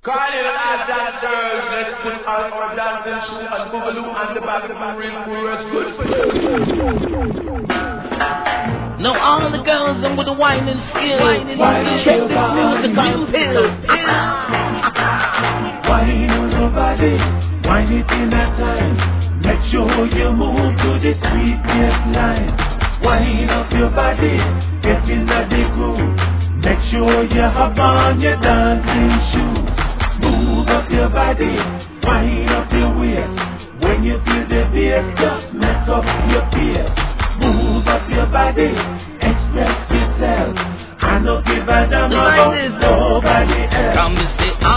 Calling our dance girls, let's put our dancing shoe and boogaloo and the back of the real chorus. Good for you. Now all the girls and with the whining skills, check this music on pills. Wine on your body, wine it in a time. Make sure you move to the sweetest line. Wine up your body, get in the groove. Make sure you have on your dancing shoes. Move up your body, wind up your waist. When you feel the bass, just mess up your pace. Move up your body, express yourself. I don't give a damn about nobody else. Come and say,